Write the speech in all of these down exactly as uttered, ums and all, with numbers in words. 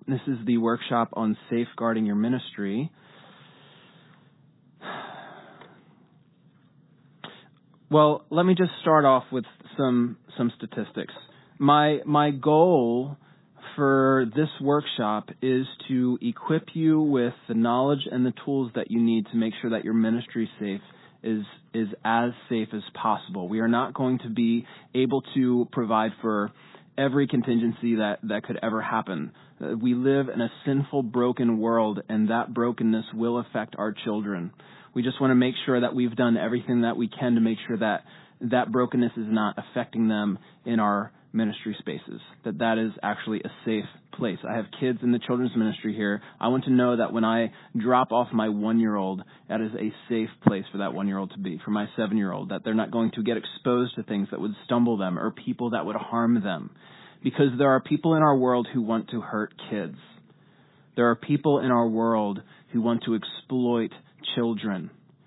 This is the workshop on safeguarding your ministry. Well, let me just start off with some some statistics. My my goal for this workshop is to equip you with the knowledge and the tools that you need to make sure that your ministry safe is is as safe as possible. We are not going to be able to provide for every contingency that, that could ever happen. Uh, we live in a sinful, broken world, and that brokenness will affect our children. We just want to make sure that we've done everything that we can to make sure that that brokenness is not affecting them in our ministry spaces, that that is actually a safe place. I have kids in the children's ministry here. I want to know that when I drop off my one-year-old, that is a safe place for that one-year-old to be, for my seven-year-old, that they're not going to get exposed to things that would stumble them or people that would harm them. Because there are people in our world who want to hurt kids. There are people in our world who want to exploit children.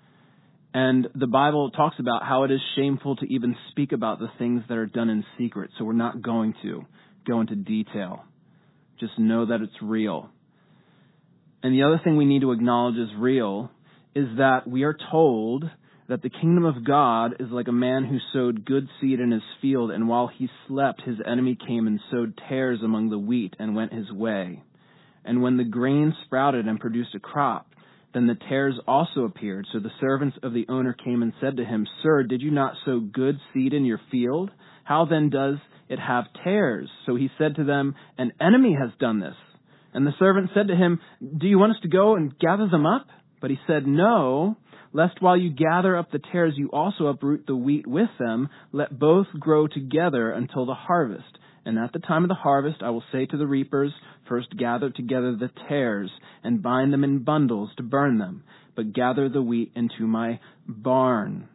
And the Bible talks about how it is shameful to even speak about the things that are done in secret. So we're not going to go into detail. Just know that it's real. And the other thing we need to acknowledge is real is that we are told that the kingdom of God is like a man who sowed good seed in his field, and while he slept, his enemy came and sowed tares among the wheat and went his way. And when the grain sprouted and produced a crop, then the tares also appeared. So the servants of the owner came and said to him, "Sir, did you not sow good seed in your field? How then does it have tares?" So he said to them, "An enemy has done this." And the servant said to him, "Do you want us to go and gather them up?" But he said, "No, lest while you gather up the tares, you also uproot the wheat with them. Let both grow together until the harvest. And at the time of the harvest, I will say to the reapers, first gather together the tares and bind them in bundles to burn them, but gather the wheat into my barn."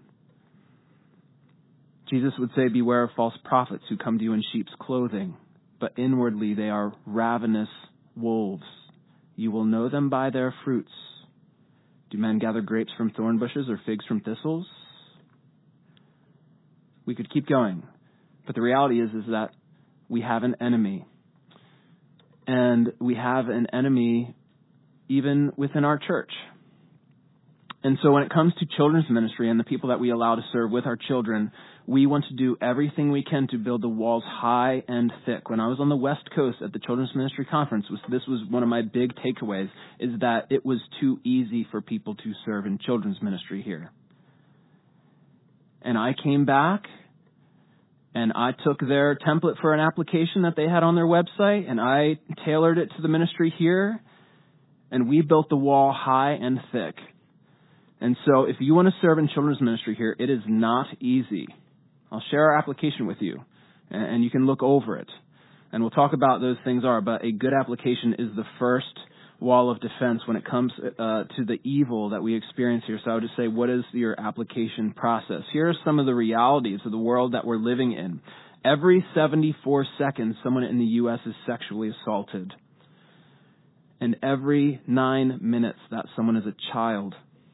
Jesus would say, "Beware of false prophets who come to you in sheep's clothing, but inwardly they are ravenous wolves. You will know them by their fruits. Do men gather grapes from thorn bushes or figs from thistles?" We could keep going, but the reality is, is that we have an enemy. And we have an enemy even within our church. And so when it comes to children's ministry and the people that we allow to serve with our children, we want to do everything we can to build the walls high and thick. When I was on the West Coast at the Children's Ministry Conference, was, this was one of my big takeaways, is that it was too easy for people to serve in children's ministry here. And I came back, and I took their template for an application that they had on their website, and I tailored it to the ministry here, and we built the wall high and thick. And so if you want to serve in children's ministry here, it is not easy. I'll share our application with you, and you can look over it. And we'll talk about those things are, but a good application is the first wall of defense when it comes uh, to the evil that we experience here. So I would just say, what is your application process? Here are some of the realities of the world that we're living in. Every seventy-four seconds, someone in the U S is sexually assaulted. And every nine minutes, that someone is a child.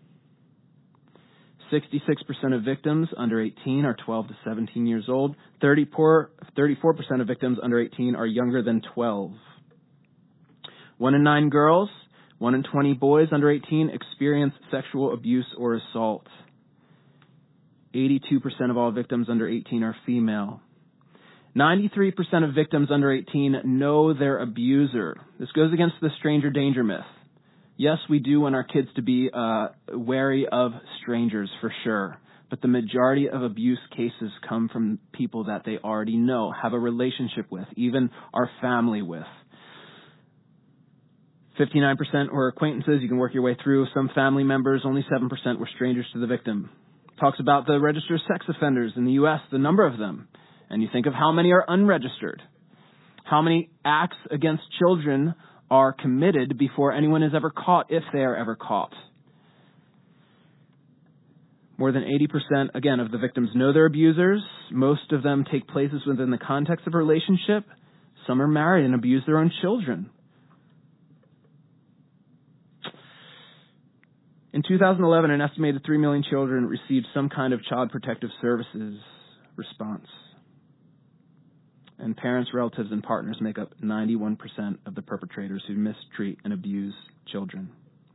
sixty-six percent of victims under eighteen are twelve to seventeen years old. thirty-four percent of victims under eighteen are younger than twelve. One in nine girls, one in twenty boys under eighteen experience sexual abuse or assault. eighty-two percent of all victims under eighteen are female. ninety-three percent of victims under eighteen know their abuser. This goes against the stranger danger myth. Yes, we do want our kids to be uh, wary of strangers for sure, but the majority of abuse cases come from people that they already know, have a relationship with, even are family with. fifty-nine percent were acquaintances. You can work your way through. Some family members, only seven percent were strangers to the victim. Talks about the registered sex offenders in the U S, the number of them. And you think of how many are unregistered. How many acts against children are committed before anyone is ever caught, if they are ever caught. More than eighty percent, again, of the victims know their abusers. Most of them take places within the context of a relationship. Some are married and abuse their own children. In two thousand eleven, an estimated three million children received some kind of child protective services response. And parents, relatives, and partners make up ninety-one percent of the perpetrators who mistreat and abuse children.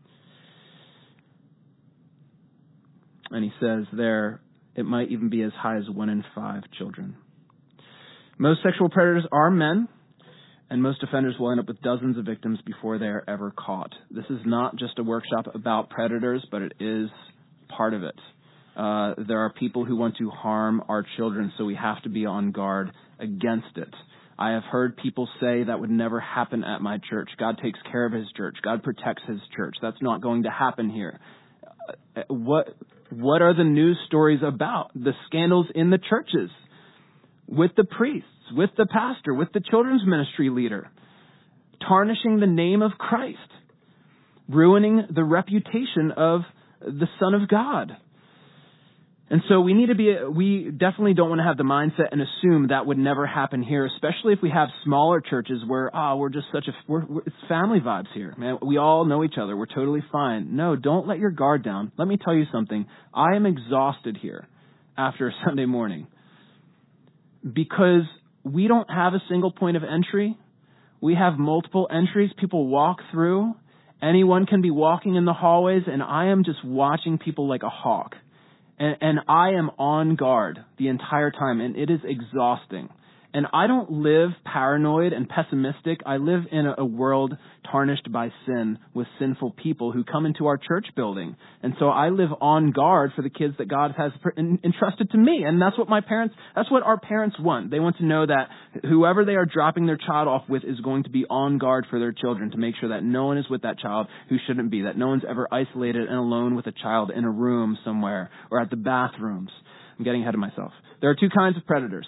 And he says there, it might even be as high as one in five children. Most sexual predators are men, and most offenders will end up with dozens of victims before they are ever caught. This is not just a workshop about predators, but it is part of it. Uh, there are people who want to harm our children, so we have to be on guard against it. I have heard people say that would never happen at my church. God takes care of his church. God protects his church. That's not going to happen here. Uh, what what are the news stories about? The scandals in the churches with the priests, with the pastor, with the children's ministry leader, tarnishing the name of Christ, ruining the reputation of the Son of God. And so we need to be, we definitely don't want to have the mindset and assume that would never happen here, especially if we have smaller churches where, oh, we're just such a, we're, we're, it's family vibes here. Man, we all know each other. We're totally fine. No, don't let your guard down. Let me tell you something. I am exhausted here after a Sunday morning because we don't have a single point of entry. We have multiple entries. People walk through. Anyone can be walking in the hallways, and I am just watching people like a hawk. And, and I am on guard the entire time, and it is exhausting. And I don't live paranoid and pessimistic. I live in a, a world tarnished by sin with sinful people who come into our church building. And so I live on guard for the kids that God has entrusted to me. And that's what my parents, that's what our parents want. They want to know that whoever they are dropping their child off with is going to be on guard for their children to make sure that no one is with that child who shouldn't be, that no one's ever isolated and alone with a child in a room somewhere or at the bathrooms. I'm getting ahead of myself. There are two kinds of predators.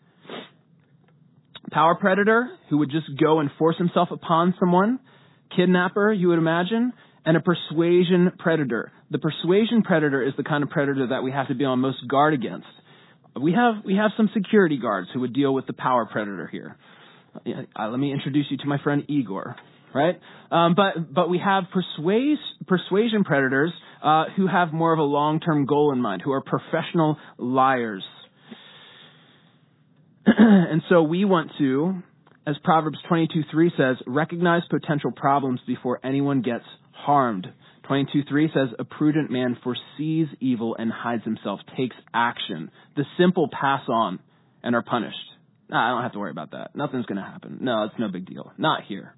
Power predator, who would just go and force himself upon someone. Kidnapper, you would imagine. And a persuasion predator. The persuasion predator is the kind of predator that we have to be on most guard against. We have we have some security guards who would deal with the power predator here. Uh, let me introduce you to my friend Igor, right? Um, but but we have persuas, persuasion predators uh, who have more of a long-term goal in mind, who are professional liars. And so we want to, as Proverbs twenty-two three says, recognize potential problems before anyone gets harmed. twenty-two three says, a prudent man foresees evil and hides himself, takes action. The simple pass on and are punished. Nah, I don't have to worry about that. Nothing's going to happen. No, it's no big deal. Not here.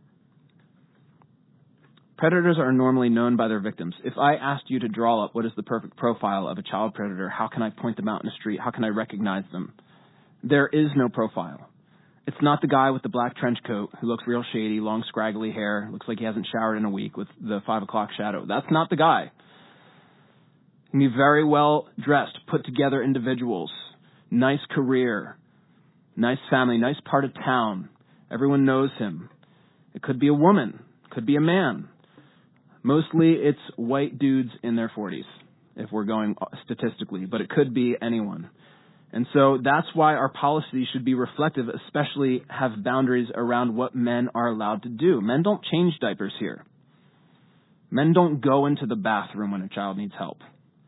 Predators are normally known by their victims. If I asked you to draw up what is the perfect profile of a child predator, how can I point them out in the street? How can I recognize them? There is no profile. It's not the guy with the black trench coat who looks real shady, long scraggly hair, looks like he hasn't showered in a week with the five o'clock shadow. That's not the guy. He can be very well dressed, put together individuals, nice career, nice family, nice part of town. Everyone knows him. It could be a woman, could be a man. Mostly it's white dudes in their forties, if we're going statistically, but it could be anyone. And so that's why our policy should be reflective, especially have boundaries around what men are allowed to do. Men don't change diapers here. Men don't go into the bathroom when a child needs help.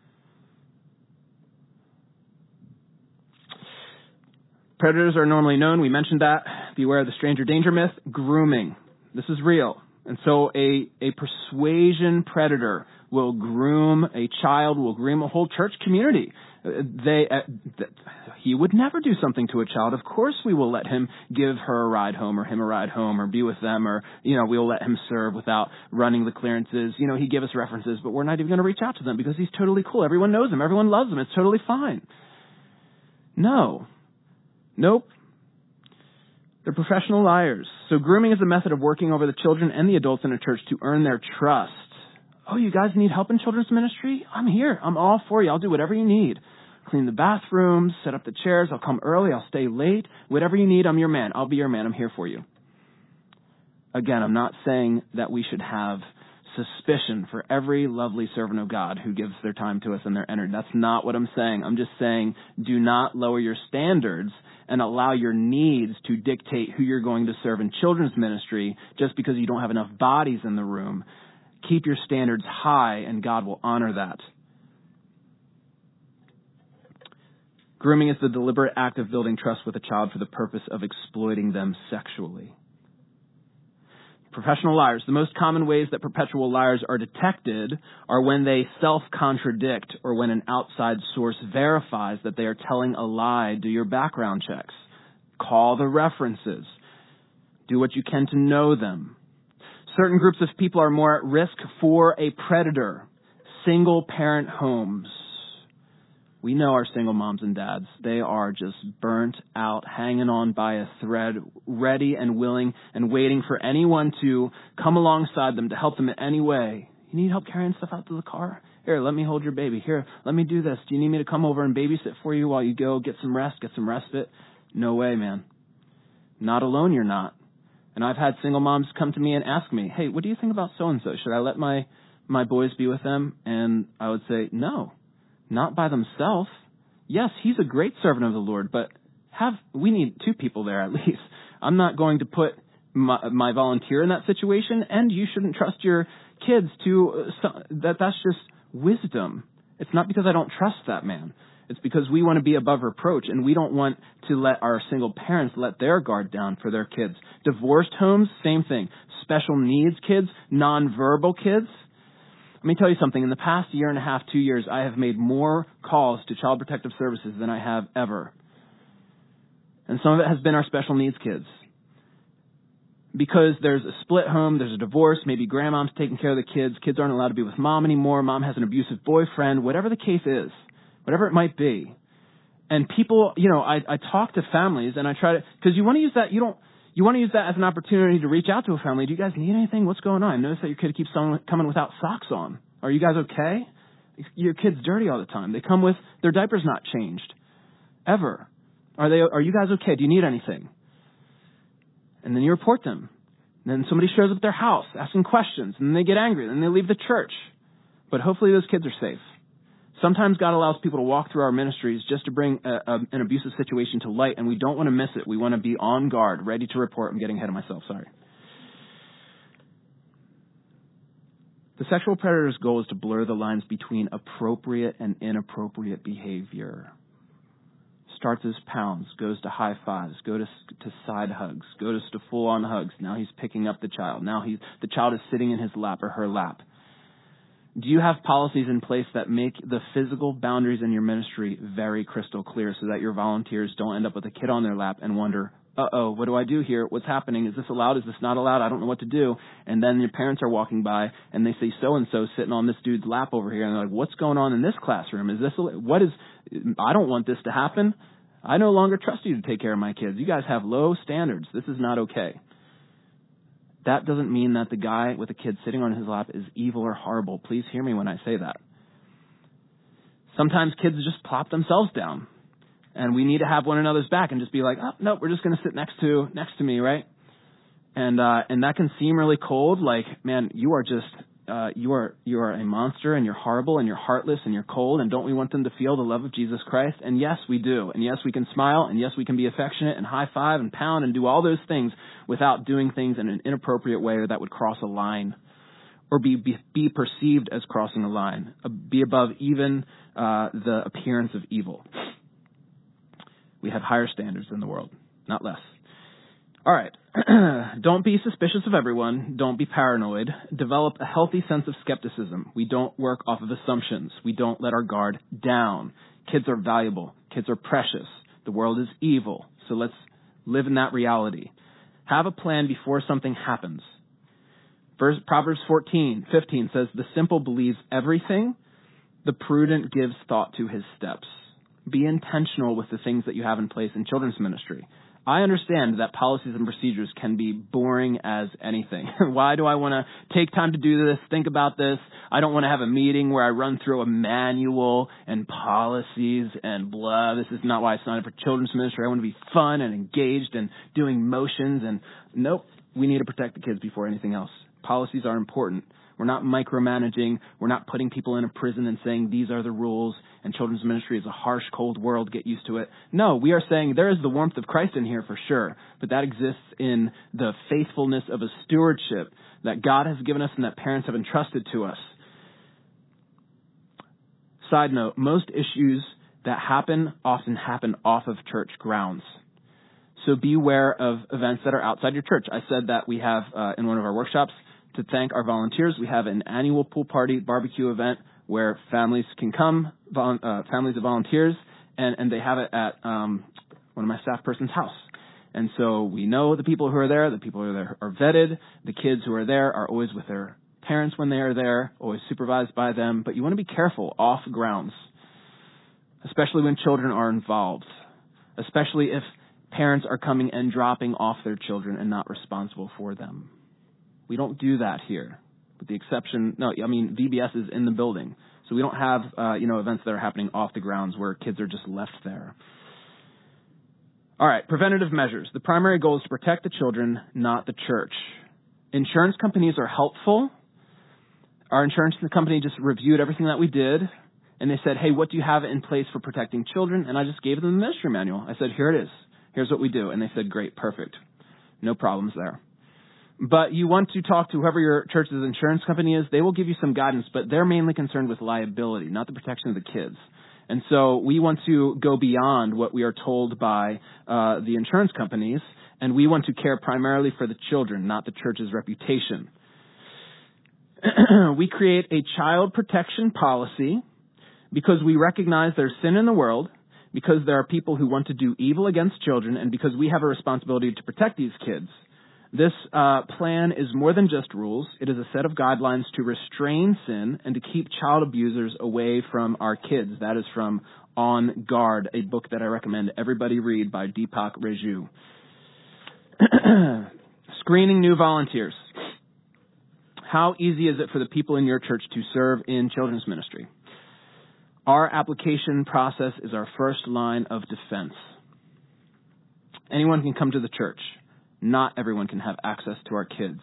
Predators are normally known. We mentioned that. Beware of the stranger danger myth. Grooming. This is real. And so a, a persuasion predator will groom a child, will groom a whole church community. They, uh, th- he would never do something to a child. Of course we will let him give her a ride home or him a ride home or be with them, or, you know, we'll let him serve without running the clearances. You know, he gave us references, but we're not even going to reach out to them because he's totally cool. Everyone knows him. Everyone loves him. It's totally fine. No. Nope. They're professional liars. So grooming is a method of working over the children and the adults in a church to earn their trust. Oh, you guys need help in children's ministry? I'm here. I'm all for you. I'll do whatever you need. Clean the bathrooms, set up the chairs. I'll come early. I'll stay late. Whatever you need, I'm your man. I'll be your man. I'm here for you. Again, I'm not saying that we should have suspicion for every lovely servant of God who gives their time to us and their energy. That's not what I'm saying. I'm just saying do not lower your standards and allow your needs to dictate who you're going to serve in children's ministry just because you don't have enough bodies in the room. Keep your standards high, and God will honor that. Grooming is the deliberate act of building trust with a child for the purpose of exploiting them sexually. Professional liars. The most common ways that perpetual liars are detected are when they self-contradict or when an outside source verifies that they are telling a lie. Do your background checks. Call the references. Do what you can to know them. Certain groups of people are more at risk for a predator. Single-parent homes. We know our single moms and dads. They are just burnt out, hanging on by a thread, ready and willing and waiting for anyone to come alongside them to help them in any way. You need help carrying stuff out to the car? Here, let me hold your baby. Here, let me do this. Do you need me to come over and babysit for you while you go get some rest, get some respite? No way, man. Not alone, you're not. And I've had single moms come to me and ask me, hey, what do you think about so-and-so? Should I let my, my boys be with them? And I would say, no. Not by themselves. Yes, he's a great servant of the Lord, but have we need two people there at least. I'm not going to put my, my volunteer in that situation, and you shouldn't trust your kids to uh, that. That's just wisdom. It's not because I don't trust that man. It's because we want to be above reproach, and we don't want to let our single parents let their guard down for their kids. Divorced homes, same thing. Special needs kids, nonverbal kids. Let me tell you something. In the past year and a half, two years, I have made more calls to Child Protective Services than I have ever. And some of it has been our special needs kids. Because there's a split home, there's a divorce, maybe grandmom's taking care of the kids, kids aren't allowed to be with mom anymore, mom has an abusive boyfriend, whatever the case is, whatever it might be. And people, you know, I, I talk to families and I try to, because you want to use that, you don't, You want to use that as an opportunity to reach out to a family. Do you guys need anything? What's going on? I notice that your kid keeps coming without socks on. Are you guys okay? Your kid's dirty all the time. They come with their diapers not changed. Ever. Are they? Are you guys okay? Do you need anything? And then you report them. And then somebody shows up at their house asking questions. And then they get angry. And then they leave the church. But hopefully those kids are safe. Sometimes God allows people to walk through our ministries just to bring a, a, an abusive situation to light, and we don't want to miss it. We want to be on guard, ready to report. I'm getting ahead of myself, sorry. The sexual predator's goal is to blur the lines between appropriate and inappropriate behavior. Starts as pounds, goes to high fives, go to to side hugs, goes to full-on hugs. Now he's picking up the child. Now he's the child is sitting in his lap or her lap. Do you have policies in place that make the physical boundaries in your ministry very crystal clear so that your volunteers don't end up with a kid on their lap and wonder, uh-oh, what do I do here? What's happening? Is this allowed? Is this not allowed? I don't know what to do. And then your parents are walking by and they see so-and-so sitting on this dude's lap over here. And they're like, what's going on in this classroom? Is this, what is, I don't want this to happen. I no longer trust you to take care of my kids. You guys have low standards. This is not okay. That doesn't mean that the guy with a kid sitting on his lap is evil or horrible. Please hear me when I say that. Sometimes kids just plop themselves down, and we need to have one another's back and just be like, oh, no, we're just going to sit next to next to me, right? And uh, and that can seem really cold, like, man, you are just, uh, you are you are a monster, and you're horrible, and you're heartless, and you're cold, and don't we want them to feel the love of Jesus Christ? And yes, we do. And yes, we can smile, and yes, we can be affectionate and high five and pound and do all those things without doing things in an inappropriate way or that would cross a line or be be, be perceived as crossing a line, uh, be above even uh, the appearance of evil. We have higher standards in the world, not less. All right. Don't be suspicious of everyone. Don't be paranoid. Develop a healthy sense of skepticism. We don't work off of assumptions. We don't let our guard down. Kids are valuable. Kids are precious. The world is evil. So let's live in that reality. Have a plan before something happens. Verse, Proverbs fourteen fifteen says, the simple believes everything. The prudent gives thought to his steps. Be intentional with the things that you have in place in children's ministry. I understand that policies and procedures can be boring as anything. Why do I want to take time to do this, think about this? I don't want to have a meeting where I run through a manual and policies and blah. This is not why I signed up for children's ministry. I want to be fun and engaged and doing motions. And nope, we need to protect the kids before anything else. Policies are important. We're not micromanaging. We're not putting people in a prison and saying these are the rules and children's ministry is a harsh, cold world. Get used to it. No, we are saying there is the warmth of Christ in here for sure, but that exists in the faithfulness of a stewardship that God has given us and that parents have entrusted to us. Side note, most issues that happen often happen off of church grounds. So beware of events that are outside your church. I said that we have, uh, in one of our workshops, to thank our volunteers, we have an annual pool party barbecue event where families can come, vol- uh, families of volunteers, and, and they have it at um, one of my staff person's house. And so we know the people who are there, the people who are there are vetted, the kids who are there are always with their parents when they are there, always supervised by them, but you want to be careful off grounds, especially when children are involved, especially if parents are coming and dropping off their children and not responsible for them. We don't do that here, with the exception, no, I mean, V B S is in the building, so we don't have, uh, you know, events that are happening off the grounds where kids are just left there. All right, preventative measures. The primary goal is to protect the children, not the church. Insurance companies are helpful. Our insurance company just reviewed everything that we did, and they said, hey, what do you have in place for protecting children? And I just gave them the ministry manual. I said, here it is. Here's what we do. And they said, great, perfect. No problems there. But you want to talk to whoever your church's insurance company is. They will give you some guidance, but they're mainly concerned with liability, not the protection of the kids. And so we want to go beyond what we are told by uh, the insurance companies, and we want to care primarily for the children, not the church's reputation. We create a child protection policy because we recognize there's sin in the world, because there are people who want to do evil against children, and because we have a responsibility to protect these kids. This uh, plan is more than just rules. It is a set of guidelines to restrain sin and to keep child abusers away from our kids. That is from On Guard, a book that I recommend everybody read by Deepak Reju. Screening new volunteers. How easy is it for the people in your church to serve in children's ministry? Our application process is our first line of defense. Anyone can come to the church. Not everyone can have access to our kids.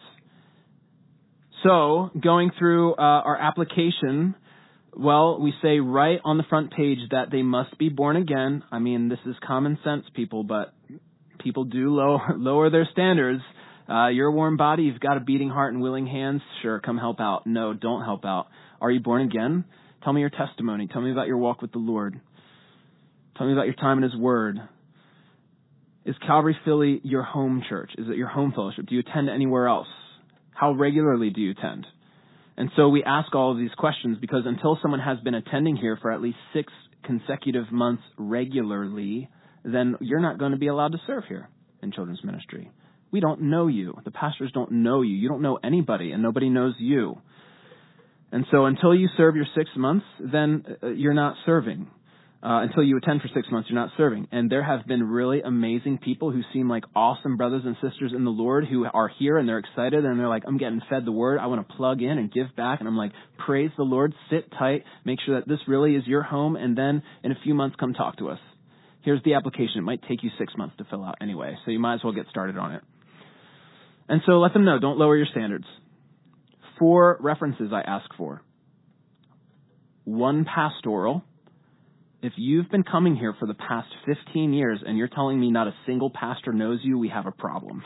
So, going through uh, our application, well, we say right on the front page that they must be born again. I mean, this is common sense, people, but people do low, lower their standards. Uh, you're a warm body, you've got a beating heart and willing hands. Sure, come help out. No, don't help out. Are you born again? Tell me your testimony. Tell me about your walk with the Lord. Tell me about your time in His Word. Is Calvary Philly your home church? Is it your home fellowship? Do you attend anywhere else? How regularly do you attend? And so we ask all of these questions because until someone has been attending here for at least six consecutive months regularly, then you're not going to be allowed to serve here in children's ministry. We don't know you. The pastors don't know you. You don't know anybody, and nobody knows you. And so until you serve your six months, then uh, you're not serving. Uh, until you attend for six months, you're not serving. And there have been really amazing people who seem like awesome brothers and sisters in the Lord who are here and they're excited and they're like, I'm getting fed the word. I want to plug in and give back. And I'm like, praise the Lord, sit tight, make sure that this really is your home. And then in a few months, come talk to us. Here's the application. It might take you six months to fill out anyway, so you might as well get started on it. And so let them know, don't lower your standards. Four references I ask for. One pastoral. If you've been coming here for the past fifteen years and you're telling me not a single pastor knows you, we have a problem.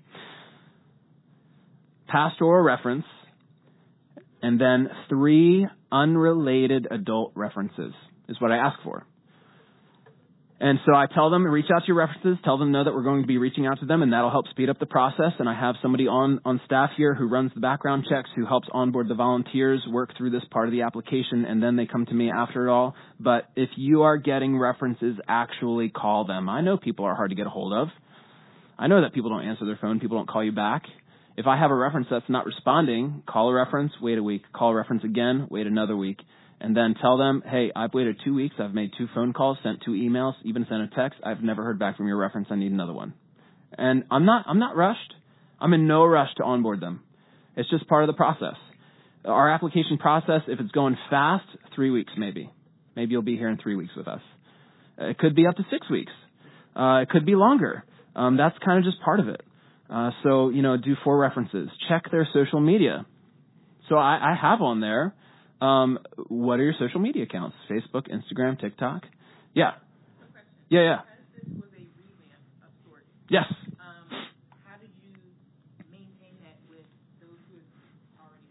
Pastoral reference, and then three unrelated adult references is what I ask for. And so I tell them, reach out to your references, tell them know that we're going to be reaching out to them, and that'll help speed up the process. And I have somebody on, on staff here who runs the background checks, who helps onboard the volunteers, work through this part of the application, and then they come to me after it all. But if you are getting references, actually call them. I know people are hard to get a hold of. I know that people don't answer their phone, people don't call you back. If I have a reference that's not responding, call a reference, wait a week. Call a reference again, wait another week. And then tell them, hey, I've waited two weeks. I've made two phone calls, sent two emails, even sent a text. I've never heard back from your reference. I need another one. And I'm not, I'm not rushed. I'm in no rush to onboard them. It's just part of the process. Our application process, if it's going fast, three weeks maybe. Maybe you'll be here in three weeks with us. It could be up to six weeks. Uh, it could be longer. Um, that's kind of just part of it. Uh, so, you know, do four references. Check their social media. So I, I have on there. Um, what are your social media accounts? Facebook, Instagram, TikTok? Yeah. Yeah, yeah. This was a revamp of sorts. Yes. Um, how did you maintain that with those who have already been?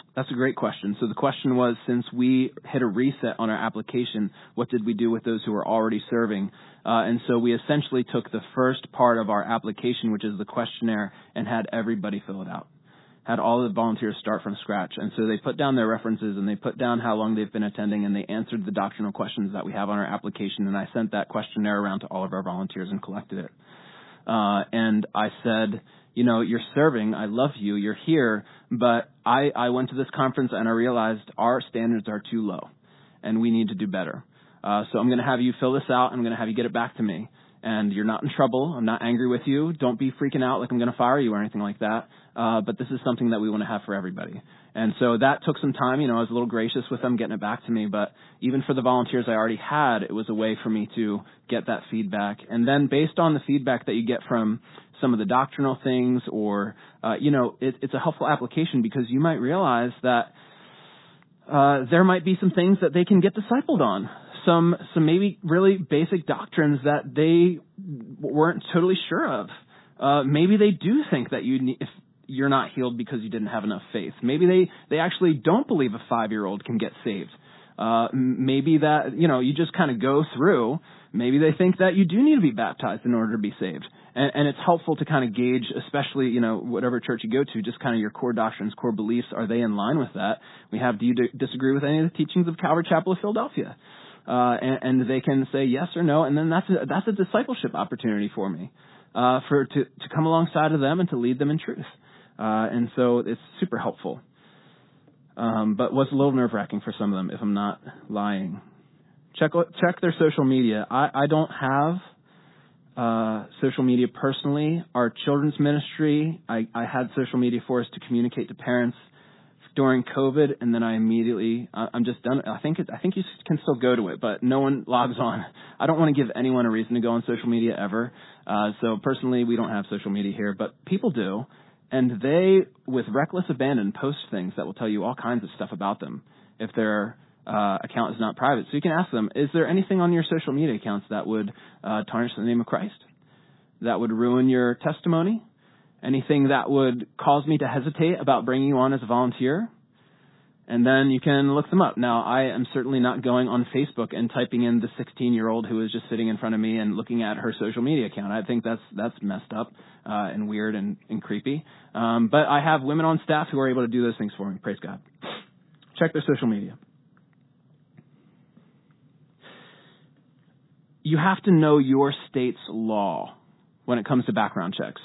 That's a great question. So the question was, since we hit a reset on our application, what did we do with those who were already serving? Uh, and so we essentially took the first part of our application, which is the questionnaire, and had everybody fill it out. Had all the volunteers start from scratch. And so they put down their references and they put down how long they've been attending, and they answered the doctrinal questions that we have on our application. And I sent that questionnaire around to all of our volunteers and collected it. Uh, and I said, you know, you're serving. I love you. You're here. But I, I went to this conference and I realized our standards are too low and we need to do better. Uh, so I'm going to have you fill this out. I'm going to have you get it back to me. And you're not in trouble. I'm not angry with you. Don't be freaking out like I'm going to fire you or anything like that. Uh, but this is something that we want to have for everybody. And so that took some time. You know, I was a little gracious with them getting it back to me. But even for the volunteers I already had, it was a way for me to get that feedback. And then based on the feedback that you get from some of the doctrinal things, or, uh, you know, it, it's a helpful application because you might realize that uh, there might be some things that they can get discipled on. Some, some maybe really basic doctrines that they weren't totally sure of. Uh, maybe they do think that you need, if you're not healed because you didn't have enough faith. Maybe they, they actually don't believe a five-year-old can get saved. Uh, maybe that, you know, you just kind of go through. Maybe they think that you do need to be baptized in order to be saved. And, and it's helpful to kind of gauge, especially, you know, whatever church you go to, just kind of your core doctrines, core beliefs. Are they in line with that? We have, do you d- disagree with any of the teachings of Calvary Chapel of Philadelphia? Uh, and, and they can say yes or no, and then that's a, that's a discipleship opportunity for me, uh, for to, to come alongside of them and to lead them in truth. Uh, and so it's super helpful. Um, but was a little nerve-wracking for some of them, if I'm not lying. Check check their social media. I, I don't have uh, social media personally. Our children's ministry, I, I had social media for us to communicate to parents during COVID, and then I immediately, uh, I'm just done. I think it, I think you can still go to it, but no one logs on. I don't want to give anyone a reason to go on social media ever. Uh, so personally, we don't have social media here, but people do. And they, with reckless abandon, post things that will tell you all kinds of stuff about them if their uh, account is not private. So you can ask them, is there anything on your social media accounts that would uh, tarnish the name of Christ? That would ruin your testimony? Anything that would cause me to hesitate about bringing you on as a volunteer? And then you can look them up. Now, I am certainly not going on Facebook and typing in the sixteen-year-old who is just sitting in front of me and looking at her social media account. I think that's that's messed up uh, and weird and, and creepy. Um, but I have women on staff who are able to do those things for me. Praise God. Check their social media. You have to know your state's law when it comes to background checks.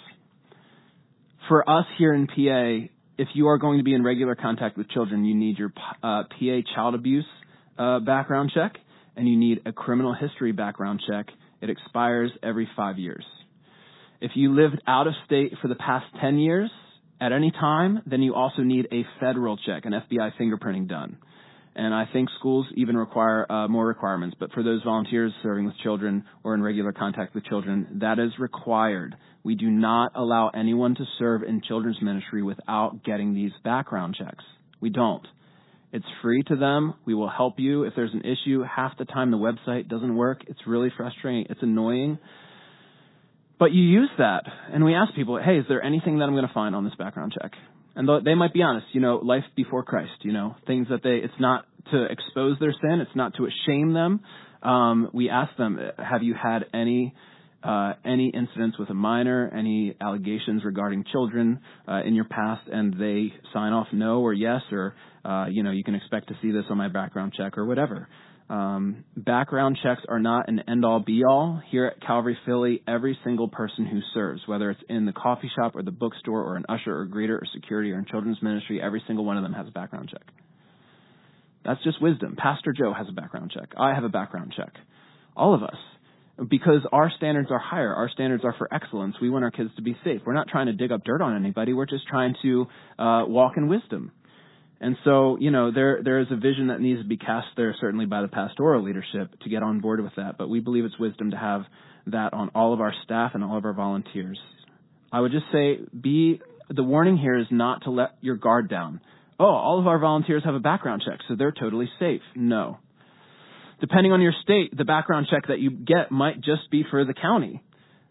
For us here in P A, if you are going to be in regular contact with children, you need your uh, P A child abuse uh, background check, and you need a criminal history background check. It expires every five years. If you lived out of state for the past ten years at any time, then you also need a federal check, an F B I fingerprinting done. And I think schools even require uh, more requirements. But for those volunteers serving with children or in regular contact with children, that is required. We do not allow anyone to serve in children's ministry without getting these background checks. We don't. It's free to them. We will help you if there's an issue. Half the time the website doesn't work. It's really frustrating. It's annoying. But you use that. And we ask people, hey, is there anything that I'm going to find on this background check? And they might be honest, you know, life before Christ, you know, things that they, it's not to expose their sin. It's not to shame them. Um, we ask them, have you had any, uh, any incidents with a minor, any allegations regarding children, uh, in your past? And they sign off no or yes, or, uh, you know, you can expect to see this on my background check or whatever. Um, background checks are not an end-all, be-all. Here at Calvary Philly, every single person who serves, whether it's in the coffee shop or the bookstore or an usher or greeter or security or in children's ministry, every single one of them has a background check. That's just wisdom. Pastor Joe has a background check. I have a background check. All of us. Because our standards are higher. Our standards are for excellence. We want our kids to be safe. We're not trying to dig up dirt on anybody. We're just trying to uh, walk in wisdom. And so, you know, there there is a vision that needs to be cast there, certainly by the pastoral leadership, to get on board with that. But we believe it's wisdom to have that on all of our staff and all of our volunteers. I would just say, be the warning here is not to let your guard down. Oh, all of our volunteers have a background check, so they're totally safe. No. Depending on your state, the background check that you get might just be for the county.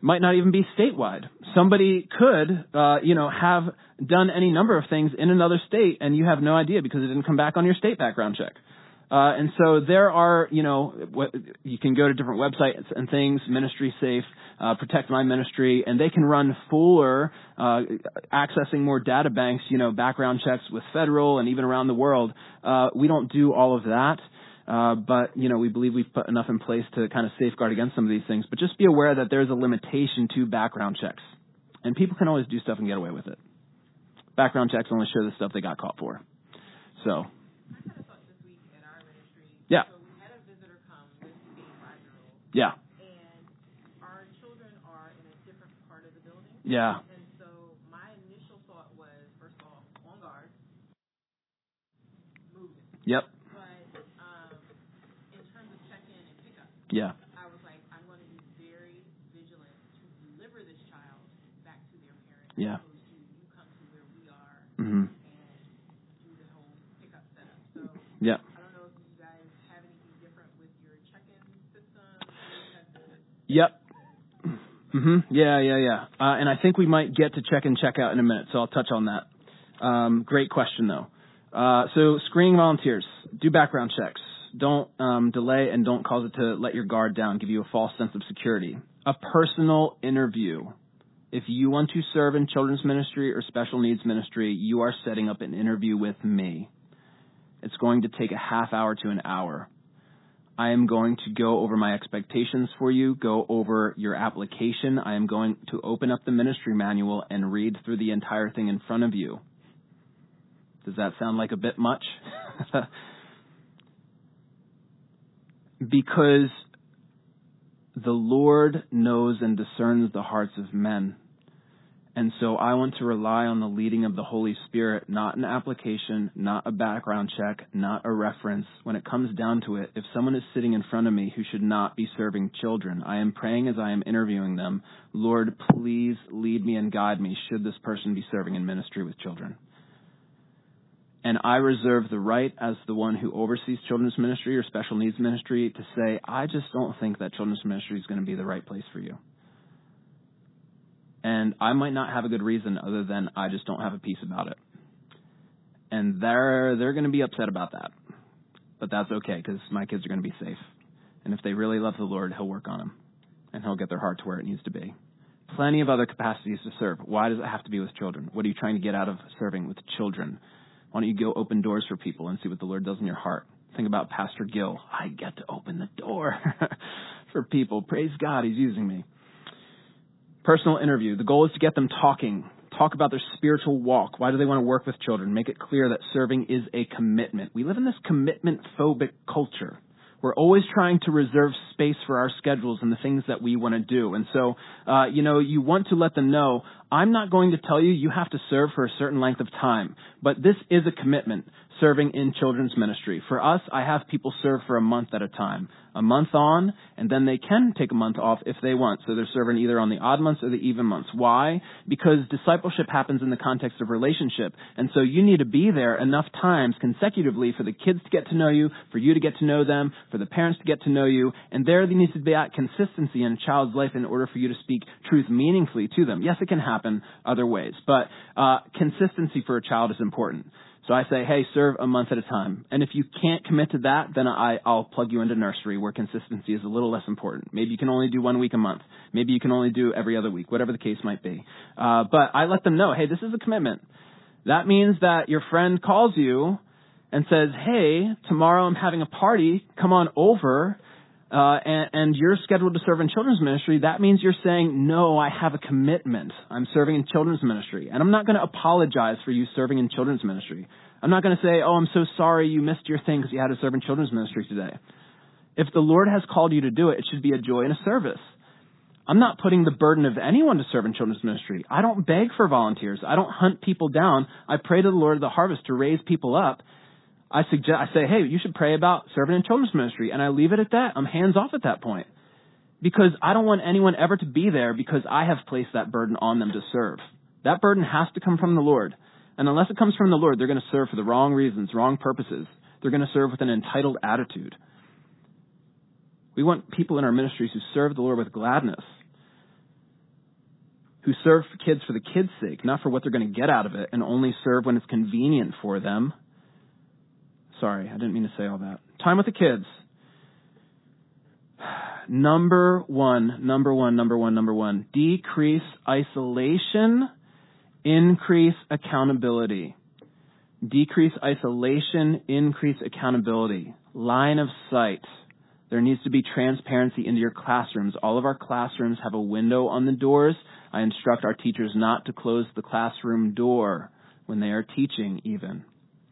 Might not even be statewide. Somebody could, uh, you know, have done any number of things in another state, and you have no idea because it didn't come back on your state background check. Uh, and so there are, you know, what, you can go to different websites and things, Ministry Safe, uh, Protect My Ministry, and they can run fuller, uh, accessing more data banks, you know, background checks with federal and even around the world. Uh, we don't do all of that. Uh, but, you know, we believe we've put enough in place to kind of safeguard against some of these things. But just be aware that there's a limitation to background checks. And people can always do stuff and get away with it. Background checks only show the stuff they got caught for. So. I kind of thought this week at our ministry. Yeah. So we had a visitor come with a five-year-old. Yeah. And our children are in a different part of the building. Yeah. And so my initial thought was, first of all, on guard, moving. Yep. Yeah. I was like, I'm going to be very vigilant to deliver this child back to their parents. Yeah. As opposed to you come to where we are Mm-hmm. and do the whole pickup setup. So yeah. I don't know if you guys have anything different with your check-in system. Yep. Mm-hmm. Yeah, yeah, yeah. Uh, and I think we might get to check-in, check-out in a minute, so I'll touch on that. Um, great question, though. Uh, so screening volunteers, do background checks. Don't um, delay and don't cause it to let your guard down, give you a false sense of security. A personal interview. If you want to serve in children's ministry or special needs ministry, you are setting up an interview with me. It's going to take a half hour to an hour. I am going to go over my expectations for you, go over your application. I am going to open up the ministry manual and read through the entire thing in front of you. Does that sound like a bit much? Because the Lord knows and discerns the hearts of men. And so I want to rely on the leading of the Holy Spirit, not an application, not a background check, not a reference. When it comes down to it, if someone is sitting in front of me who should not be serving children, I am praying as I am interviewing them, Lord, please lead me and guide me should this person be serving in ministry with children. And I reserve the right as the one who oversees children's ministry or special needs ministry to say, I just don't think that children's ministry is going to be the right place for you. And I might not have a good reason other than I just don't have a peace about it. And they're, they're going to be upset about that. But that's okay because my kids are going to be safe. And if they really love the Lord, he'll work on them. And he'll get their heart to where it needs to be. Plenty of other capacities to serve. Why does it have to be with children? What are you trying to get out of serving with children? Why don't you go open doors for people and see what the Lord does in your heart? Think about Pastor Gill. I get to open the door for people. Praise God, he's using me. Personal interview. The goal is to get them talking. Talk about their spiritual walk. Why do they want to work with children? Make it clear that serving is a commitment. We live in this commitment-phobic culture. We're always trying to reserve space for our schedules and the things that we want to do. And so, uh, you know, you want to let them know, I'm not going to tell you you have to serve for a certain length of time, but this is a commitment, serving in children's ministry. For us, I have people serve for a month at a time, a month on, and then they can take a month off if they want. So they're serving either on the odd months or the even months. Why? Because discipleship happens in the context of relationship. And so you need to be there enough times consecutively for the kids to get to know you, for you to get to know them, for the parents to get to know you. And there needs to be that consistency in a child's life in order for you to speak truth meaningfully to them. Yes, it can happen other ways, but uh, consistency for a child is important. So I say, hey, serve a month at a time. And if you can't commit to that, then I, I'll plug you into nursery where consistency is a little less important. Maybe you can only do one week a month. Maybe you can only do every other week, whatever the case might be. Uh, but I let them know, hey, this is a commitment. That means that your friend calls you and says, hey, tomorrow I'm having a party. Come on over. Uh, and, and you're scheduled to serve in children's ministry. That means you're saying, no, I have a commitment. I'm serving in children's ministry. And I'm not going to apologize for you serving in children's ministry. I'm not going to say, oh, I'm so sorry you missed your thing because you had to serve in children's ministry today. If the Lord has called you to do it, it should be a joy and a service. I'm not putting the burden of anyone to serve in children's ministry. I don't beg for volunteers. I don't hunt people down. I pray to the Lord of the harvest to raise people up. I suggest, I say, hey, you should pray about serving in children's ministry. And I leave it at that. I'm hands off at that point. Because I don't want anyone ever to be there because I have placed that burden on them to serve. That burden has to come from the Lord. And unless it comes from the Lord, they're going to serve for the wrong reasons, wrong purposes. They're going to serve with an entitled attitude. We want people in our ministries who serve the Lord with gladness. who serve kids for the kids' sake, not for what they're going to get out of it, and only serve when it's convenient for them. Sorry, I didn't mean to say all that. Time with the kids. Number one, number one, number one, number one. Decrease isolation, increase accountability. Decrease isolation, increase accountability. Line of sight. There needs to be transparency into your classrooms. All of our classrooms have a window on the doors. I instruct our teachers not to close the classroom door when they are teaching even.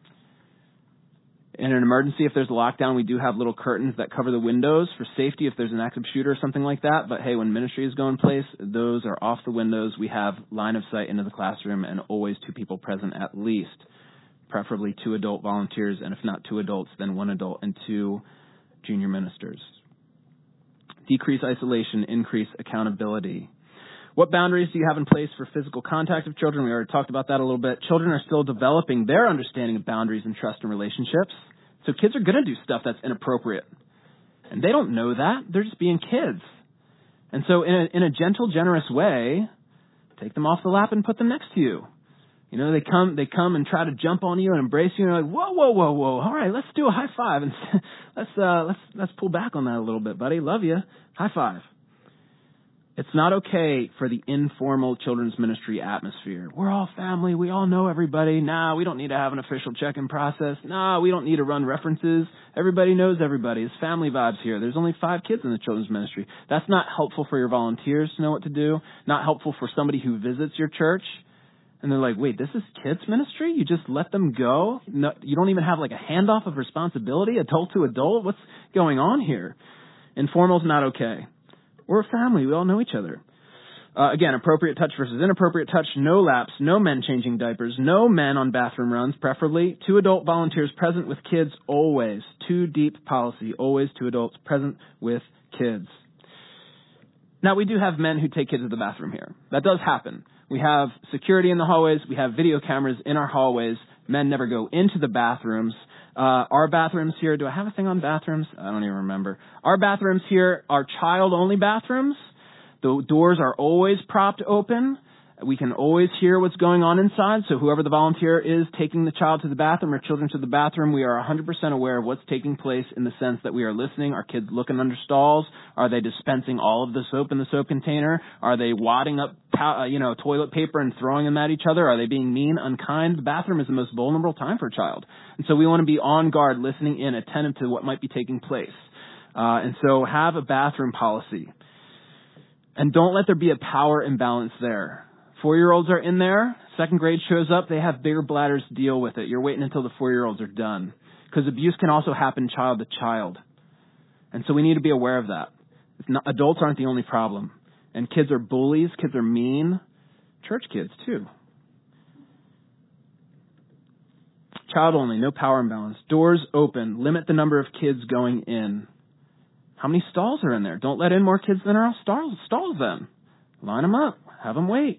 In an emergency, if there's a lockdown, we do have little curtains that cover the windows for safety if there's an active shooter or something like that. But hey, when ministry is going place, those are off the windows. We have line of sight into the classroom and always two people present at least, preferably two adult volunteers. And if not two adults, then one adult and two junior ministers. Decrease isolation, increase accountability. What boundaries do you have in place for physical contact of children? We already talked about that a little bit. Children are still developing their understanding of boundaries and trust and relationships. So kids are going to do stuff that's inappropriate. And they don't know that. They're just being kids. And so in a, in a gentle, generous way, take them off the lap and put them next to you. You know, they come they come and try to jump on you and embrace you, and you're like, whoa, whoa, whoa, whoa. All right, let's do a high five. And let's, uh, let's, let's pull back on that a little bit, buddy. Love you. High five. It's not okay for the informal children's ministry atmosphere. We're all family. We all know everybody. Nah, we don't need to have an official check-in process. Nah, we don't need to run references. Everybody knows everybody. It's family vibes here. There's only five kids in the children's ministry. That's not helpful for your volunteers to know what to do. Not helpful for somebody who visits your church. And they're like, wait, this is kids ministry? You just let them go? No, you don't even have like a handoff of responsibility, adult to adult? What's going on here? Informal's not okay. We're a family. We all know each other. Uh, again, appropriate touch versus inappropriate touch. No laps. No men changing diapers. No men on bathroom runs, preferably. Two adult volunteers present with kids always. Two deep policy. Always two adults present with kids. Now, we do have men who take kids to the bathroom here. That does happen. We have security in the hallways. We have video cameras in our hallways. Men never go into the bathrooms. Uh, our bathrooms here, do I have a thing on bathrooms? I don't even remember. Our bathrooms here are child-only bathrooms. The doors are always propped open. We can always hear what's going on inside. So whoever the volunteer is taking the child to the bathroom or children to the bathroom, we are one hundred percent aware of what's taking place in the sense that we are listening. Are kids looking under stalls? Are they dispensing all of the soap in the soap container? Are they wadding up, uh, you know, toilet paper and throwing them at each other? Are they being mean, unkind? The bathroom is the most vulnerable time for a child. And so we want to be on guard, listening in, attentive to what might be taking place. Uh, and so have a bathroom policy. And don't let there be a power imbalance there. Four-year-olds are in there. Second grade shows up. They have bigger bladders to deal with it. You're waiting until the four-year-olds are done. Because abuse can also happen child to child. And so we need to be aware of that. It's not, adults aren't the only problem. And kids are bullies. Kids are mean. Church kids, too. Child only. No power imbalance. Doors open. Limit the number of kids going in. How many stalls are in there? Don't let in more kids than are stalls, stalls then. Line them up. Have them wait.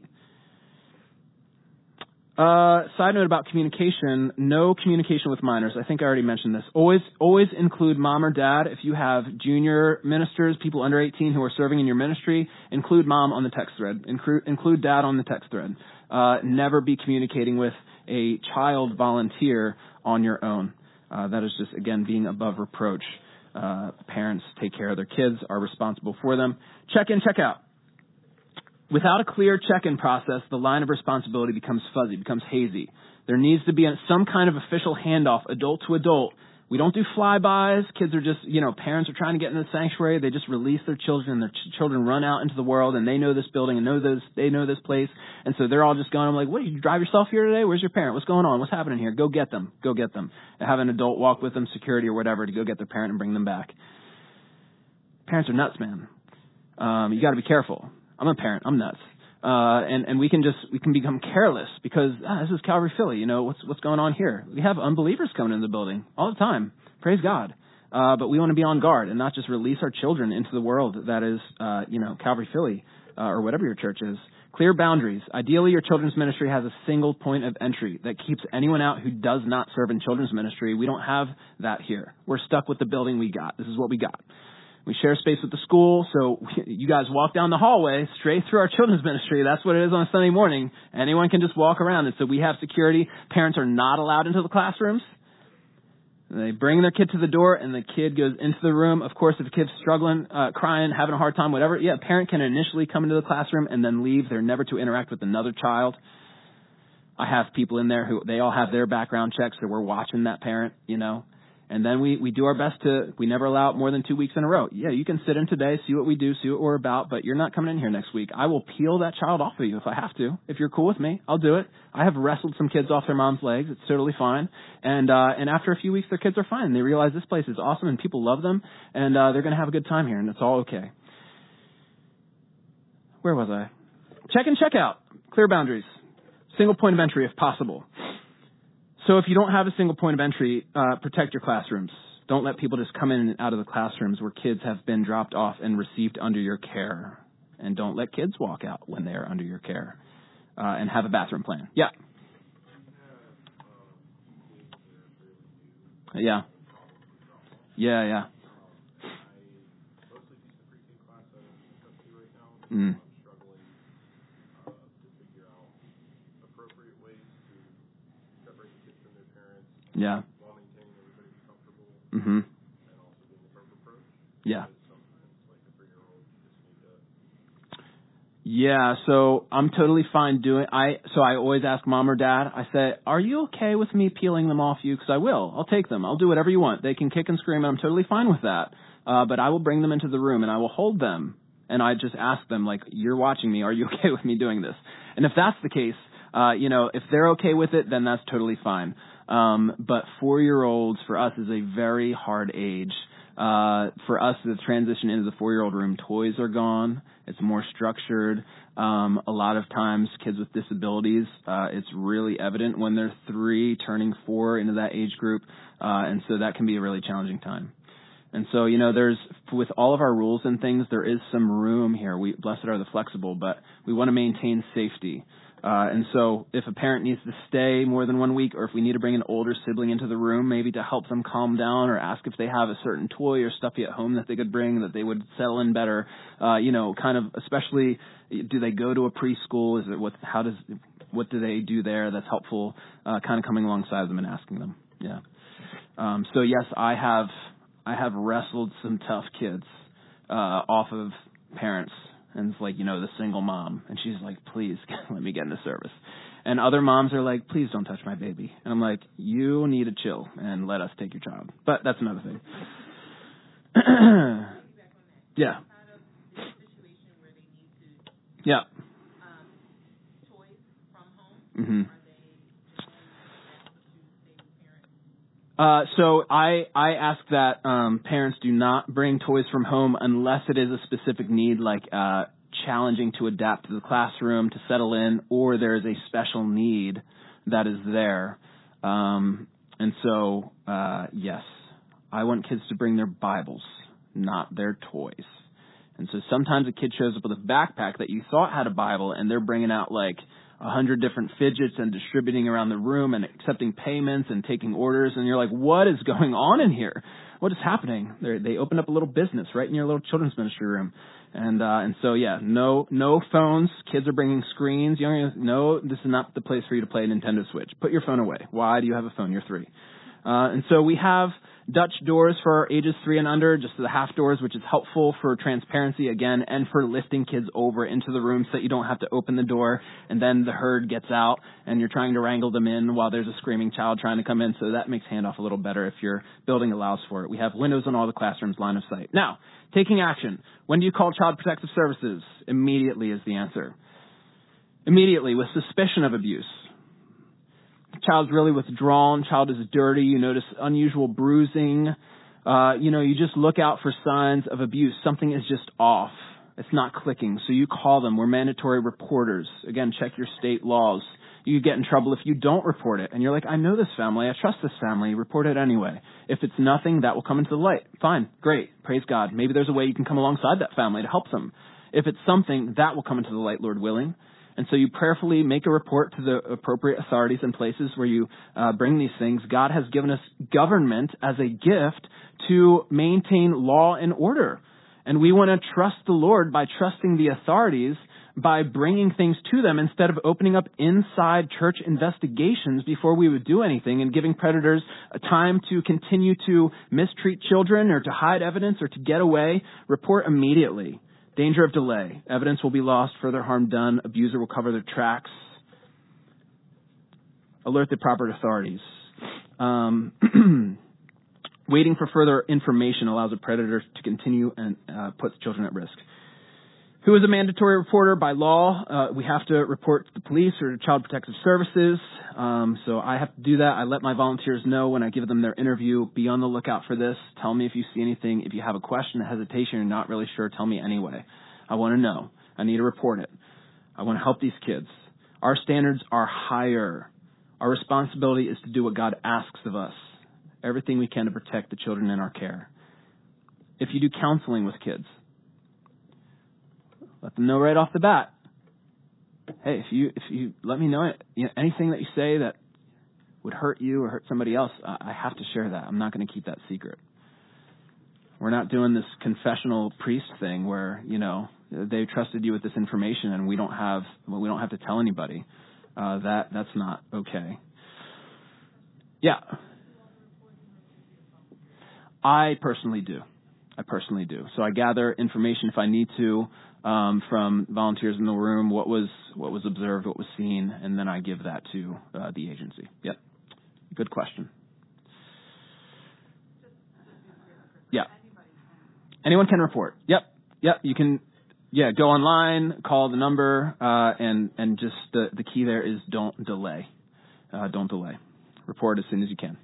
Uh, side note about communication, no communication with minors. I think I already mentioned this. Always, always include mom or dad. If you have junior ministers, people under eighteen who are serving in your ministry, include mom on the text thread. Include, include dad on the text thread. Uh, never be communicating with a child volunteer on your own. Uh, that is just, again, being above reproach. Uh, parents take care of their kids, are responsible for them. Check in, check out. Without a clear check-in process, the line of responsibility becomes fuzzy, becomes hazy. There needs to be a, some kind of official handoff, adult to adult. We don't do flybys. Kids are just, you know, parents are trying to get in the sanctuary. They just release their children, and their ch- children run out into the world, and they know this building and know this, they know this place. And so they're all just going, I'm like, what, did you drive yourself here today? Where's your parent? What's going on? What's happening here? Go get them. Go get them. And have an adult walk with them, security or whatever, to go get their parent and bring them back. Parents are nuts, man. Um, you got to be careful. I'm a parent. I'm nuts. Uh, and, and we can just, we can become careless because, ah, this is Calvary Philly. You know, what's, what's going on here? We have unbelievers coming into the building all the time. Praise God. Uh, but we want to be on guard and not just release our children into the world that is, uh, you know, Calvary Philly, uh, or whatever your church is. Clear boundaries. Ideally, your children's ministry has a single point of entry that keeps anyone out who does not serve in children's ministry. We don't have that here. We're stuck with the building we got. This is what we got. We share space with the school, so you guys walk down the hallway straight through our children's ministry. That's what it is on a Sunday morning. Anyone can just walk around, and so we have security. Parents are not allowed into the classrooms. They bring their kid to the door, and the kid goes into the room. Of course, if a kid's struggling, uh, crying, having a hard time, whatever, yeah, a parent can initially come into the classroom and then leave. They're never to interact with another child. I have people in there who, they all have their background checks, so we're watching that parent, you know. And then we, we do our best to, we never allow it more than two weeks in a row. Yeah, you can sit in today, see what we do, see what we're about, but you're not coming in here next week. I will peel that child off of you if I have to. If you're cool with me, I'll do it. I have wrestled some kids off their mom's legs. It's totally fine. And, uh, and after a few weeks, their kids are fine. They realize this place is awesome and people love them, and, uh, they're going to have a good time here, and it's all okay. Where was I? Check in, check out. Clear boundaries. Single point of entry if possible. So if you don't have a single point of entry, uh, protect your classrooms. Don't let people just come in and out of the classrooms where kids have been dropped off and received under your care. And don't let kids walk out when they are under your care. Uh, and have a bathroom plan. Yeah. Yeah. Yeah, yeah. Mm. Yeah. While maintaining everybody's comfortable. Mm-hmm. And also being the proper approach. Yeah. Like a three-year-old just need to... Yeah, so I'm totally fine doing. I so I always ask mom or dad. I say, "Are you okay with me peeling them off you? Because I will. I'll take them. I'll do whatever you want. They can kick and scream, and I'm totally fine with that. Uh, but I will bring them into the room and I will hold them, and I just ask them, like, you're watching me. Are you okay with me doing this? And if that's the case, uh, you know, if they're okay with it, then that's totally fine. Um, but four-year-olds for us is a very hard age. Uh, for us, the transition into the four-year-old room, toys are gone. It's more structured. Um, a lot of times, kids with disabilities, uh, it's really evident when they're three, turning four into that age group. Uh, and so that can be a really challenging time. And so, you know, there's, with all of our rules and things, there is some room here. We, blessed are the flexible, but we want to maintain safety. Uh, and so if a parent needs to stay more than one week, or if we need to bring an older sibling into the room, maybe to help them calm down, or ask if they have a certain toy or stuffy at home that they could bring that they would settle in better, uh, you know, kind of, especially, do they go to a preschool? Is it what, how does, what do they do there that's helpful? Uh, kind of coming alongside them and asking them. Yeah. Um, so yes, I have, I have wrestled some tough kids, uh, off of parents. And it's like, you know, the single mom. And she's like, please, let me get into service. And other moms are like, please don't touch my baby. And I'm like, you need to chill and let us take your child. But that's another thing. Yeah. Yeah. Mm-hmm. Uh, so I, I ask that um, parents do not bring toys from home unless it is a specific need, like uh, challenging to adapt to the classroom, to settle in, or there is a special need that is there. Um, and so, uh, yes, I want kids to bring their Bibles, not their toys. And so sometimes a kid shows up with a backpack that you thought had a Bible, and they're bringing out like a hundred different fidgets and distributing around the room and accepting payments and taking orders. And you're like, what is going on in here? What is happening? They're, they opened up a little business right in your little children's ministry room. And, uh, and so, yeah, no, no phones. Kids are bringing screens. Young, no, this is not the place for you to play a Nintendo Switch. Put your phone away. Why do you have a phone? You're three. Uh, and so we have Dutch doors for ages three and under, just the half doors, which is helpful for transparency again, and for lifting kids over into the room so that you don't have to open the door and then the herd gets out and you're trying to wrangle them in while there's a screaming child trying to come in. So that makes handoff a little better if your building allows for it. We have windows on all the classrooms, line of sight. Now, taking action. When do you call Child Protective Services? Immediately is the answer. Immediately, with suspicion of abuse. Child's really withdrawn, child is dirty, you notice unusual bruising, uh, you know, you just look out for signs of abuse. Something is just off. It's not clicking. So you call them. We're mandatory reporters. Again, check your state laws. You get in trouble if you don't report it. And you're like, I know this family. I trust this family. Report it anyway. If it's nothing, that will come into the light. Fine. Great. Praise God. Maybe there's a way you can come alongside that family to help them. If it's something, that will come into the light, Lord willing. And so you prayerfully make a report to the appropriate authorities and places where you uh, bring these things. God has given us government as a gift to maintain law and order. And we want to trust the Lord by trusting the authorities, by bringing things to them instead of opening up inside church investigations before we would do anything and giving predators a time to continue to mistreat children or to hide evidence or to get away. Report immediately. Danger of delay. Evidence will be lost, further harm done. Abuser will cover their tracks. Alert the proper authorities. Um, waiting for further information allows a predator to continue and uh, puts children at risk. Who is a mandatory reporter? By law, uh, we have to report to the police or to Child Protective Services. Um, so I have to do that. I let my volunteers know when I give them their interview. Be on the lookout for this. Tell me if you see anything. If you have a question, a hesitation, you're not really sure, tell me anyway. I want to know. I need to report it. I want to help these kids. Our standards are higher. Our responsibility is to do what God asks of us. Everything we can to protect the children in our care. If you do counseling with kids, let them know right off the bat. Hey, if you if you let me know, it, you know anything that you say that would hurt you or hurt somebody else, I, I have to share that. I'm not going to keep that secret. We're not doing this confessional priest thing where you know they trusted you with this information and we don't have well, we don't have to tell anybody. Uh, that that's not okay. Yeah, I personally do. I personally do. So I gather information if I need to. Um, from volunteers in the room, what was what was observed, what was seen, and then I give that to uh, the agency. Yep. Good question. Yeah. Anyone can report. Yep. Yep. You can, yeah, go online, call the number, uh, and and just the the key there is don't delay. Uh, don't delay. Report as soon as you can.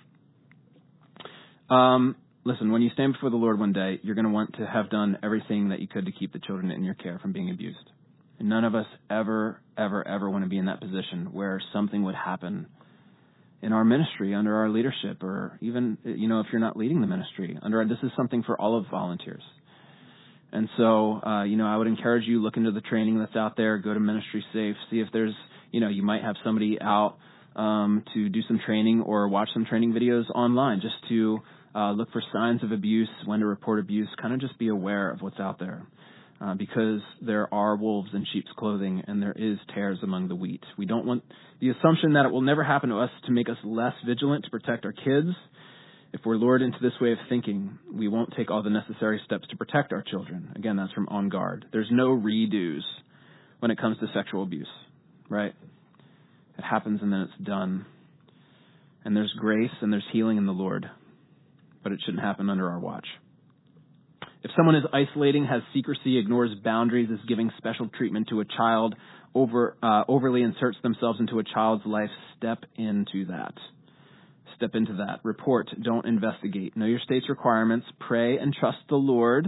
Um. Listen, when you stand before the Lord one day, you're going to want to have done everything that you could to keep the children in your care from being abused. And none of us ever, ever, ever want to be in that position where something would happen in our ministry, under our leadership, or even, you know, if you're not leading the ministry. Under our, this is something for all of volunteers. And so, uh, you know, I would encourage you, look into the training that's out there, go to Ministry Safe, see if there's, you know, you might have somebody out um, to do some training or watch some training videos online just to Uh, look for signs of abuse, when to report abuse, kind of just be aware of what's out there. Uh, because there are wolves in sheep's clothing and there is tares among the wheat. We don't want the assumption that it will never happen to us to make us less vigilant to protect our kids. If we're lured into this way of thinking, we won't take all the necessary steps to protect our children. Again, that's from On Guard. There's no redos when it comes to sexual abuse, right? It happens and then it's done. And there's grace and there's healing in the Lord. But it shouldn't happen under our watch. If someone is isolating, has secrecy, ignores boundaries, is giving special treatment to a child, over uh, overly inserts themselves into a child's life, step into that. Step into that. Report. Don't investigate. Know your state's requirements. Pray and trust the Lord.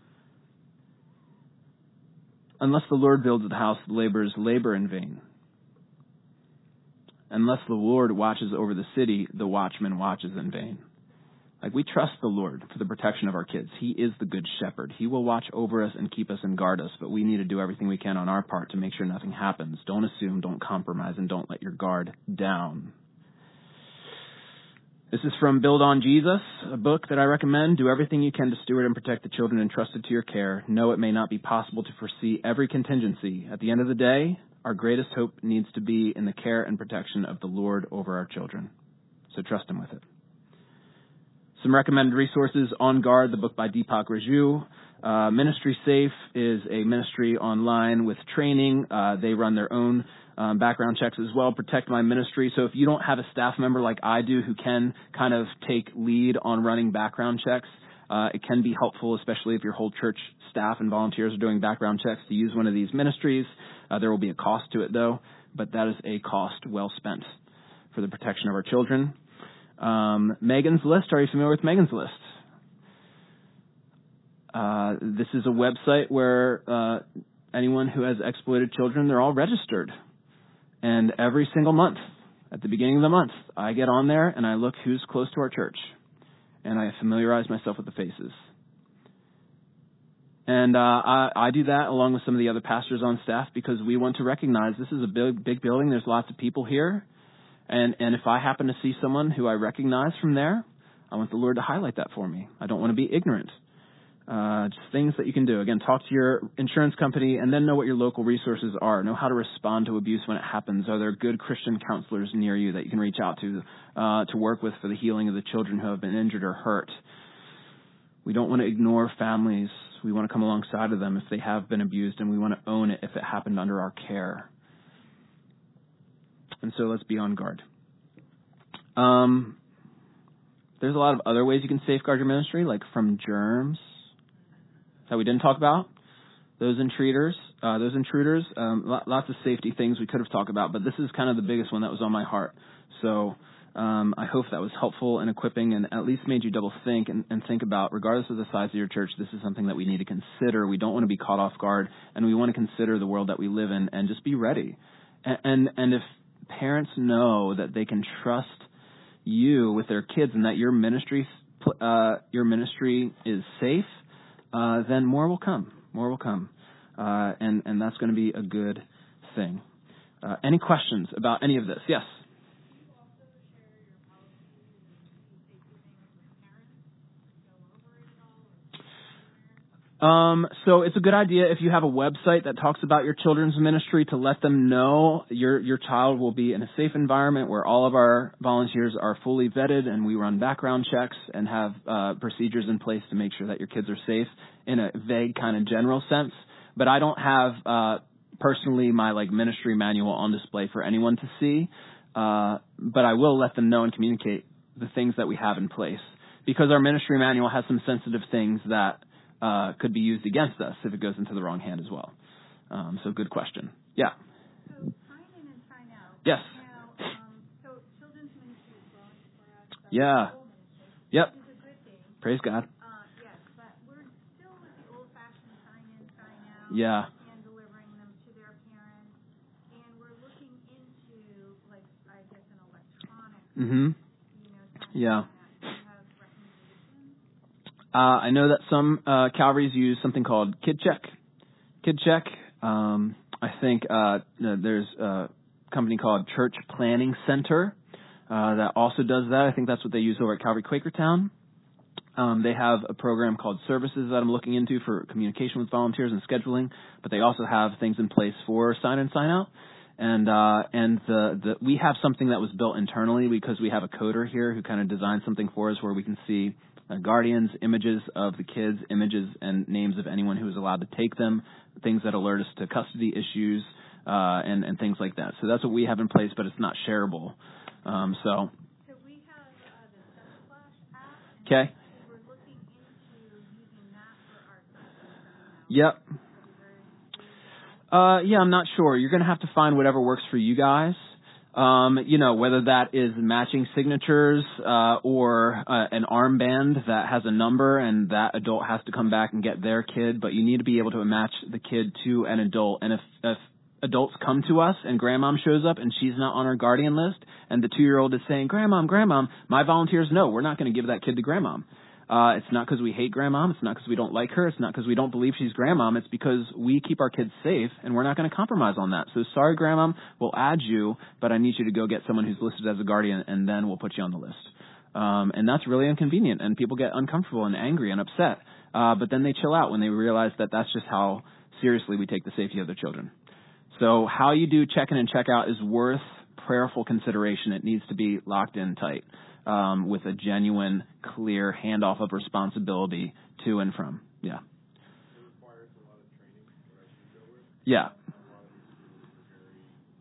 Unless the Lord builds the house, the laborers labor in vain. Unless the Lord watches over the city, the watchman watches in vain. Like, we trust the Lord for the protection of our kids. He is the good shepherd. He will watch over us and keep us and guard us, but we need to do everything we can on our part to make sure nothing happens. Don't assume, don't compromise, and don't let your guard down. This is from Build on Jesus, a book that I recommend. Do everything you can to steward and protect the children entrusted to your care. Know it may not be possible to foresee every contingency. At the end of the day, our greatest hope needs to be in the care and protection of the Lord over our children. So trust Him with it. Some recommended resources: On Guard, the book by Deepak Raju. Uh, Ministry Safe is a ministry online with training. Uh, they run their own um, background checks as well. Protect My Ministry. So if you don't have a staff member like I do who can kind of take lead on running background checks, uh, it can be helpful, especially if your whole church staff and volunteers are doing background checks, to use one of these ministries. Uh, there will be a cost to it, though, but that is a cost well spent for the protection of our children. Um, Megan's List. Are you familiar with Megan's List? Uh, this is a website where uh, anyone who has exploited children, they're all registered. And every single month, at the beginning of the month, I get on there and I look who's close to our church. And I familiarize myself with the faces. And uh, I, I do that along with some of the other pastors on staff because we want to recognize this is a big, big building. There's lots of people here. And and if I happen to see someone who I recognize from there, I want the Lord to highlight that for me. I don't want to be ignorant. Uh, just things that you can do. Again, talk to your insurance company and then know what your local resources are. Know how to respond to abuse when it happens. Are there good Christian counselors near you that you can reach out to uh, to work with for the healing of the children who have been injured or hurt? We don't want to ignore families. We want to come alongside of them if they have been abused, and we want to own it if it happened under our care. And so let's be on guard. Um, there's a lot of other ways you can safeguard your ministry, like from germs that we didn't talk about. Those intruders, uh, those intruders, um, lots of safety things we could have talked about, but this is kind of the biggest one that was on my heart. So um, I hope that was helpful and equipping and at least made you double think and, and think about, regardless of the size of your church, this is something that we need to consider. We don't want to be caught off guard, and we want to consider the world that we live in and just be ready. And, and, and if parents know that they can trust you with their kids and that your ministry, uh, your ministry is safe, Uh, then more will come. More will come. Uh, and, and that's going to be a good thing. Uh, any questions about any of this? Yes? Um, so it's a good idea if you have a website that talks about your children's ministry to let them know your your child will be in a safe environment where all of our volunteers are fully vetted and we run background checks and have uh, procedures in place to make sure that your kids are safe in a vague kind of general sense. But I don't have uh, personally my like ministry manual on display for anyone to see. Uh, but I will let them know and communicate the things that we have in place, because our ministry manual has some sensitive things that Uh, could be used against us if it goes into the wrong hand as well. Um, so good question. Yeah. So sign in and sign out. Yes. Now, um, so children's ministry is growing for us. That's Yeah. the whole ministry, Yep. which is a good thing. Praise God. Uh, yes, but we're still with the old-fashioned sign in, sign out. Yeah. And delivering them to their parents. And we're looking into, like, I guess, an electronic, Mm-hmm. you know, sign Yeah. in, sign out. Do you have recommendations? Uh, I know that some uh, Calvaries use something called KidCheck. KidCheck. Um, I think uh, there's a company called Church Planning Center uh, that also does that. I think that's what they use over at Calvary Quakertown. Um, they have a program called Services that I'm looking into for communication with volunteers and scheduling, but they also have things in place for sign in, sign out. And uh, and the, the we have something that was built internally because we have a coder here who kind of designed something for us where we can see uh, guardians, images of the kids, images and names of anyone who is allowed to take them, things that alert us to custody issues, uh, and, and things like that. So that's what we have in place, but it's not shareable. Um, so. So we have uh, the Sunsplash app. Okay. We're looking into using that for our sign-in, sign-out. Yep. Uh, yeah, I'm not sure. You're going to have to find whatever works for you guys. Um, you know, whether that is matching signatures, uh, or, uh, an armband that has a number and that adult has to come back and get their kid, but you need to be able to match the kid to an adult. And if, if adults come to us and grandmom shows up and she's not on our guardian list and the two-year-old is saying, grandmom, grandmom, my volunteers know we're not going to give that kid to grandmom. Uh, it's not because we hate grandmom. It's not because we don't like her. It's not because we don't believe she's grandmom. It's because we keep our kids safe, and we're not going to compromise on that. So sorry, grandmom, we'll add you, but I need you to go get someone who's listed as a guardian, and then we'll put you on the list. Um, and that's really inconvenient, and people get uncomfortable and angry and upset. Uh, but then they chill out when they realize that that's just how seriously we take the safety of their children. So how you do check-in and check-out is worth prayerful consideration. It needs to be locked in tight. Um, with a genuine, clear handoff of responsibility to and from. Yeah. It requires a lot of training that I should go with. Yeah. A lot of these schools are very,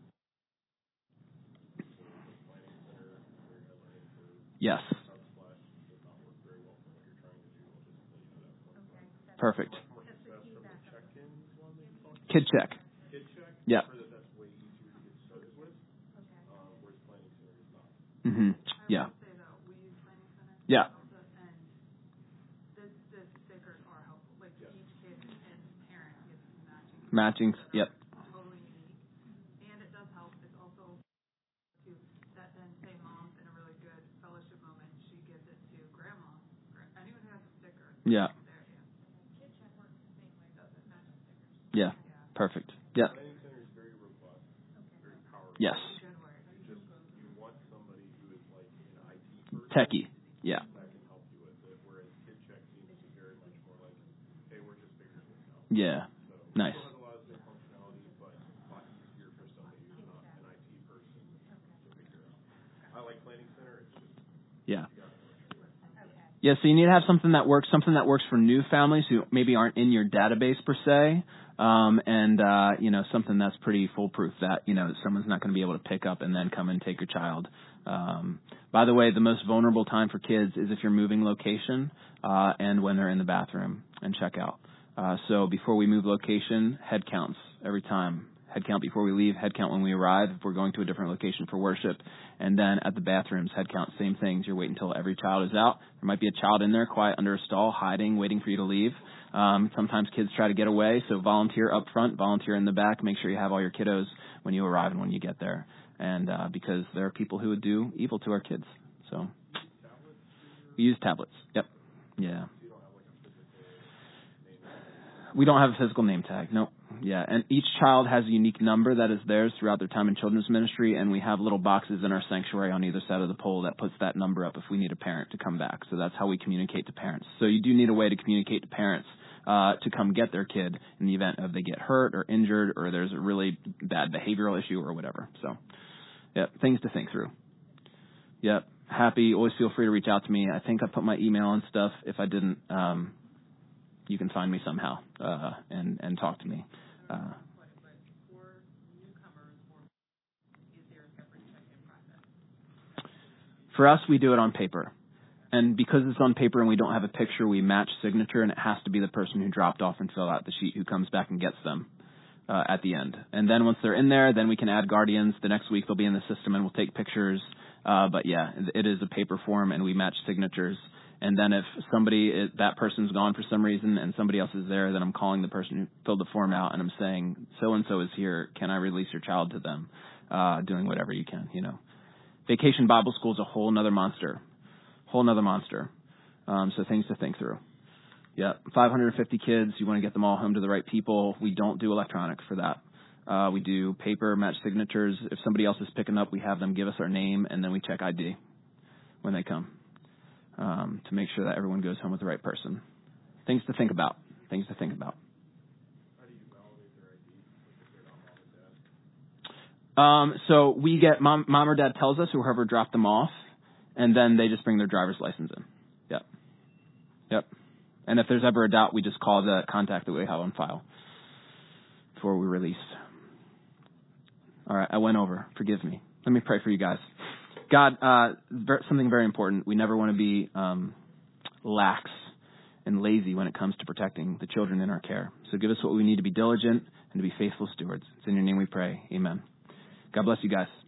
so the planning center, very high learning curve. Yes. Sunsplash does not work very well for what you're trying to do. I'll just let you know that point. Okay. Perfect. What's best from the check-ins one that you talked about? KidCheck. KidCheck? Yeah. For that, that's way easier to get started with. Okay. Uh, whereas planning center is not. Mm-hmm. Yeah. Say that we use Planning Center. Yeah. And the, the stickers are helpful. Like Yes. each kid and parent gets matching. Matching. Yep. Totally unique. And it does help. It's also to that then say mom's in a really good fellowship moment. She gives it to grandma. Gra- Anyone who has a sticker. Yeah. There, yeah. KidCheck works the same way. Does it match stickers? Yeah. Perfect. Yeah. Planning center is very robust, very powerful. Yes. Good word. You just, you want somebody who is like an I T person. Techie. Yeah. That can help you with it, whereas KidCheck seems to be very much more like Yeah. So Nice. it still has a lot of the same functionality, but a lot easier for somebody who's not an I T person to figure out. I like Planning Center. It's just Yeah. you gotta know what you're doing. Yeah, so you need to have something that works, something that works for new families who maybe aren't in your database per se, um, and uh, you know, something that's pretty foolproof that you know someone's not going to be able to pick up and then come and take your child. Um, by the way, the most vulnerable time for kids is if you're moving location uh, and when they're in the bathroom and check out. Uh, so before we move location, head counts every time. Head count before we leave, head count when we arrive, if we're going to a different location for worship. And then at the bathrooms, head count, same things. You're waiting until every child is out. There might be a child in there, quiet under a stall, hiding, waiting for you to leave. Um, sometimes kids try to get away, so volunteer up front, volunteer in the back. Make sure you have all your kiddos when you arrive and when you get there. And uh, because there are people who would do evil to our kids. So we use tablets. Yep. Yeah. We don't have a physical name tag. Nope. Yeah, and each child has a unique number that is theirs throughout their time in children's ministry, and we have little boxes in our sanctuary on either side of the pole that puts that number up if we need a parent to come back. So that's how we communicate to parents. So you do need a way to communicate to parents uh, to come get their kid in the event of they get hurt or injured or there's a really bad behavioral issue or whatever. So, yeah, things to think through. Yep, happy. Always feel free to reach out to me. I think I put my email and stuff. If I didn't, um, you can find me somehow uh, and, and talk to me. Uh, for us, we do it on paper. And because it's on paper and we don't have a picture, we match signature, and it has to be the person who dropped off and filled out the sheet who comes back and gets them uh, at the end. And then once they're in there, then we can add guardians. The next week they'll be in the system and we'll take pictures. Uh, but yeah, it is a paper form and we match signatures. And then if somebody, that person's gone for some reason and somebody else is there, then I'm calling the person who filled the form out and I'm saying, so-and-so is here. Can I release your child to them? Uh, doing whatever you can, you know. Vacation Bible School is a whole nother monster. Whole nother monster. Um, so things to think through. Yeah, five hundred fifty kids. You want to get them all home to the right people. We don't do electronic for that. Uh, we do paper, match signatures. If somebody else is picking up, we have them give us our name, and then we check I D when they come. Um, to make sure that everyone goes home with the right person. Things to think about. Things to think about. How do you validate their I D if they're not mom and dad? Um, so we get mom, mom or dad tells us, or whoever dropped them off, and then they just bring their driver's license in. Yep. Yep. And if there's ever a doubt, we just call the contact that we have on file before we release. All right, I went over. Forgive me. Let me pray for you guys. God, uh, ver- something very important. We never want to be um, lax and lazy when it comes to protecting the children in our care. So give us what we need to be diligent and to be faithful stewards. It's in your name we pray. Amen. God bless you guys.